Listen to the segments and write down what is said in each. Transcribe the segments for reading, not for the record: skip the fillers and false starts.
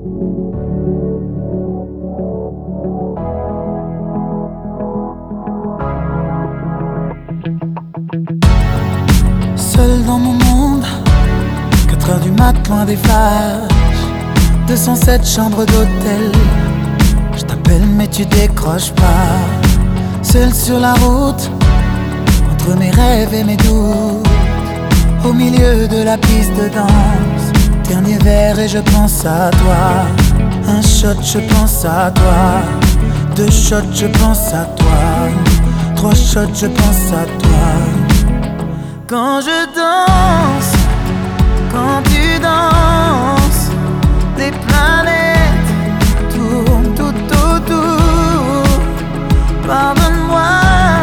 Seul dans mon monde, 4h du mat, loin des flashs, 207 chambres d'hôtel. Je t'appelle mais tu décroches pas. Seul sur la route, entre mes rêves et mes doutes, au milieu de la piste de danse. Dernier verre et je pense à toi. Un shot, je pense à toi. 2 shots, je pense à toi. 3 shots, je pense à toi. Quand je danse, quand tu danses, des planètes tournent tout autour. Pardonne-moi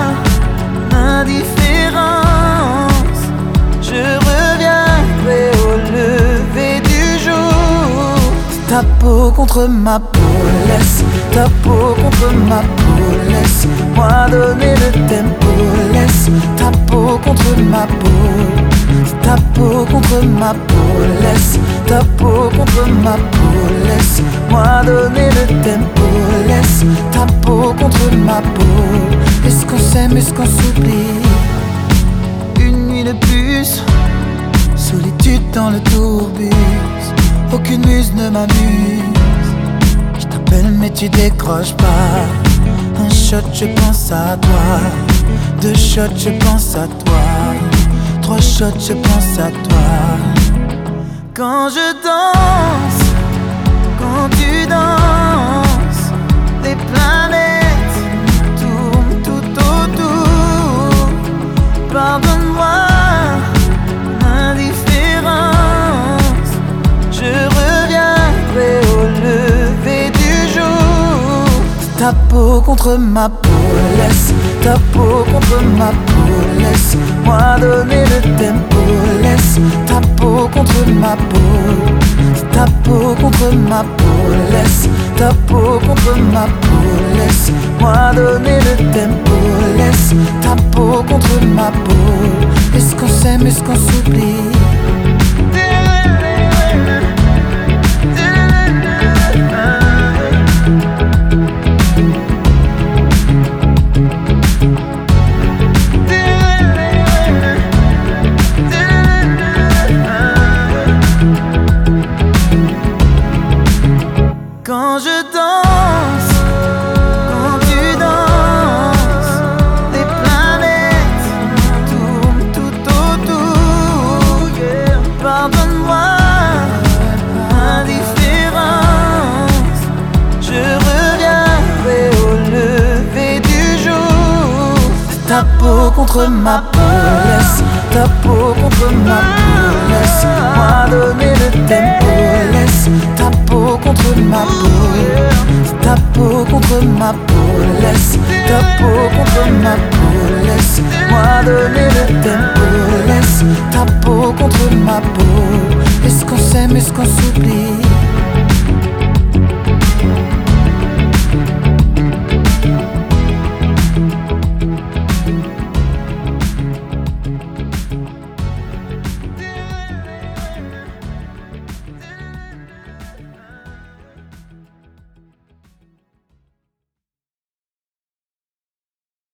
l'indifférence, je reviendrai au lever du jour. Ta peau contre ma peau, laisse ta peau contre ma peau, laisse-moi donner le tempo, laisse ta peau contre ma peau, ta peau contre ma peau, laisse ta peau contre ma peau, laisse-moi donner le tempo, laisse ta peau contre ma peau. Est-ce qu'on s'aime, est-ce qu'on s'oublie? Une nuit de plus, solitude dans le tourbus, aucune muse ne m'amuse. Je t'appelle mais tu décroches pas. Un shot, je pense à toi. 2 shots, je pense à toi. 3 shots, je pense à toi. Quand je danse, quand tu danses, les planètes tournent tout autour. Pardonne-moi l'indifférence, je reviendrai au lever du jour. Ta peau contre ma peau, laisse ta peau contre ma peau, laisse-moi donner le tempo, laisse ta peau contre ma peau, ta peau contre ma peau, laisse ta peau contre ma peau, laisse-moi donner le tempo, laisse ta peau contre ma peau. Est-ce qu'on s'aime, est-ce qu'on s'oublie? Quand je danse, quand tu danses, les planètes tournent tout autour. Pardonne-moi l'indifférence, je reviendrai au lever du jour. Ta peau contre ma peau, laisse ta peau contre ma peau, laisse-moi donner le tempo, laisse ta peau contre ma peau, ta peau contre ma peau, laisse ta peau contre ma peau, laisse-moi donner le tempo, laisse ta peau contre ma peau. Est-ce qu'on s'aime, est-ce qu'on s'oublie?